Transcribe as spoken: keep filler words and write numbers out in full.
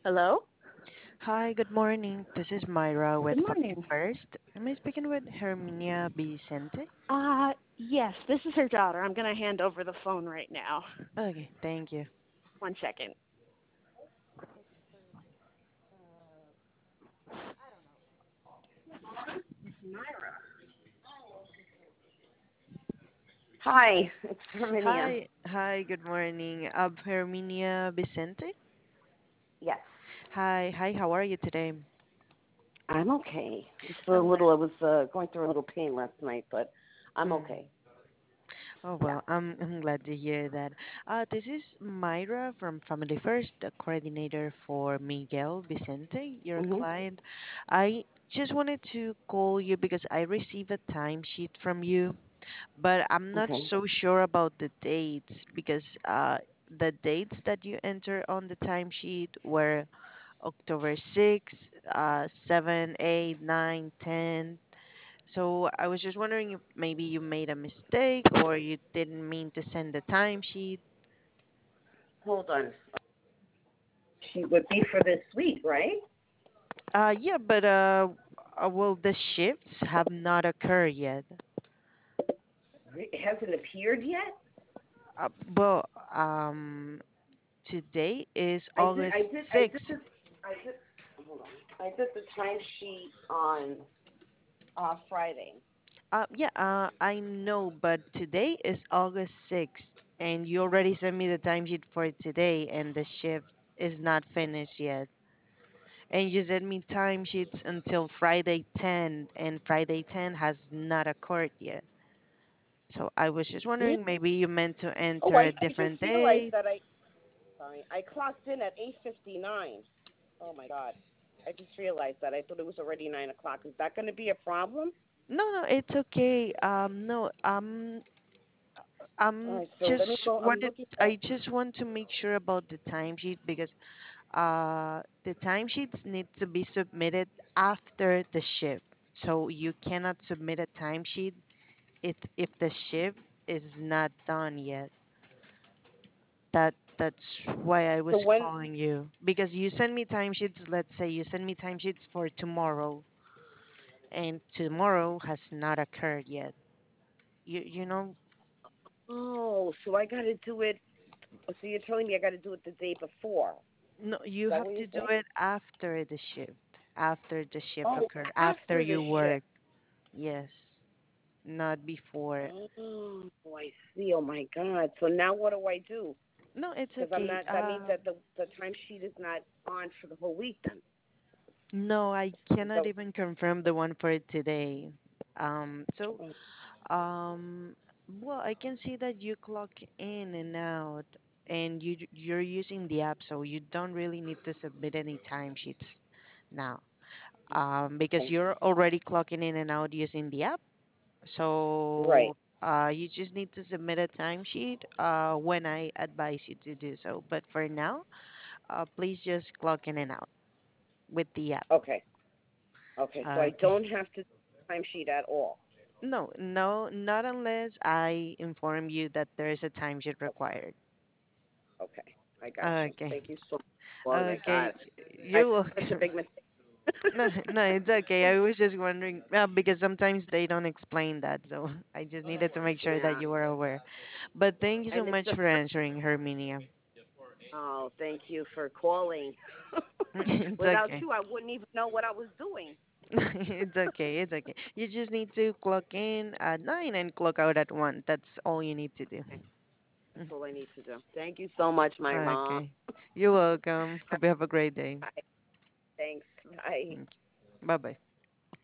Hello? Hi, good morning. This is Myra Good with Family morning. First. Am I speaking with Herminia Vicente? Uh, yes, this is her daughter. I'm going to hand over the phone right now. Okay, thank you. One second. Myra. Hi, it's Herminia. Hi, hi, good morning. I'm Herminia Vicente. Yes, Hi, hi, how are you today? I'm okay. Just a Oh, little, I was uh, going through a little pain last night, but I'm mm, okay. oh Yeah. well, I'm I'm glad to hear that. Uh, this is Myra from Family First, the coordinator for Miguel Vicente, your Mhm. client. I just wanted to call you because I received a timesheet from you, but I'm not Okay. so sure about the dates because uh, the dates that you enter on the timesheet were October sixth, uh, seven, eight, nine, ten. So I was just wondering if maybe you made a mistake or you didn't mean to send the timesheet. Hold on. She would be for this week, right? Uh, yeah, but uh, uh, well, the shifts have not occurred yet. It hasn't appeared yet. Uh, well, um, today is I did. I August did. I did sixth. this. I did. Hold on. I did the timesheet on uh, Friday. Uh, yeah, uh, I know, but today is August sixth, and you already sent me the timesheet for today, and the shift is not finished yet. And you sent me timesheets until Friday ten, and Friday ten has not occurred yet. So I was just Hmm? wondering, maybe you meant to Oh, enter I, a I just different realized date. that I sorry I clocked in at eight fifty nine. Oh my god, I just realized that. I thought it was already nine o'clock. Is that going to be a problem? No, no, it's okay. Um, no, um, All I'm right, so let me just go. I'm wanted. looking I at. just want to make sure about the timesheet because uh, the timesheets need to be submitted after the shift. So you cannot submit a timesheet if if the shift is not done yet. That that's why I So was when? calling you because you send me timesheets. Let's say you send me timesheets for tomorrow, and tomorrow has not occurred yet. You you know, Oh, so I got to do it. So you're telling me I got to do it the day before? no, Is you that have what you're to do saying? it after the shift. After the shift Oh, occur. After after the you shift. work. Yes, not before. Oh, I see. Oh my god. So now what do I do? No, it's Because I'm okay. not. That means Uh, that the the timesheet is not on for the whole week. Then. no, I Is cannot that, even confirm the one for today. Um, so, um, well, I can see that you clock in and out, and you you're using the app, so you don't really need to submit any timesheets now. Um, because okay. you're already clocking in and out using the app. Right. So uh, you just need to submit a timesheet uh, when I advise you to do so. But for now, uh, please just clock in and out with the app. Okay. Okay. So I Okay. don't have to timesheet at all. No, no, not unless I inform you that there is a timesheet required. Okay. I got you. Okay. Thank you so much. Oh my God. Okay. I You're such a welcome. big mistake. No, no, it's okay. I was just wondering uh, because sometimes they don't explain that, so I just needed to make sure that Yeah. you were aware. But thank you so And it's much the for first. answering, Herminia. Oh, thank you for calling. It's Without okay. you, I wouldn't even know what I was doing. It's okay. It's okay. You just need to clock in at nine and clock out at one. That's all you need to do. Okay. That's all I need to do. Thank you so much, my mom. Okay. You're welcome. Hope you have a great day. Bye. Thanks. Bye. Thank you. Bye bye.